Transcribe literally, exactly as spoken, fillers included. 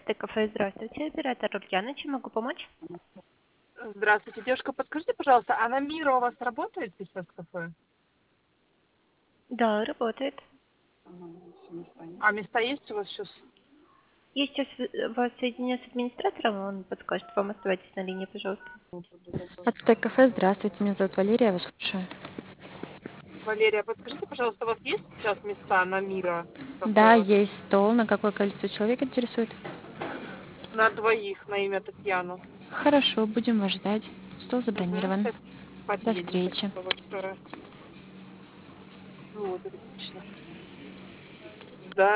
одиннадцатое кафе. Здравствуйте, оператор Ульяна. Чем могу помочь? Здравствуйте, девушка, подскажите, пожалуйста, а на Мира у вас работает сейчас кафе? Да, работает. А места есть у вас сейчас? Я сейчас э, вас соединю с администратором, он подскажет вам. Оставайтесь на линии, пожалуйста. Ацтек кафе, здравствуйте, меня зовут Валерия, я вас слушаю. Валерия, подскажите, пожалуйста, у вас есть сейчас места на Мира кафе? Да, Вот, есть стол, на какое количество человек интересует? на двоих на имя Татьяна. Хорошо, будем вас ждать. Стол Угу, забронирован. сейчас До подъедем, встречи. спасибо большое. Вот, отлично.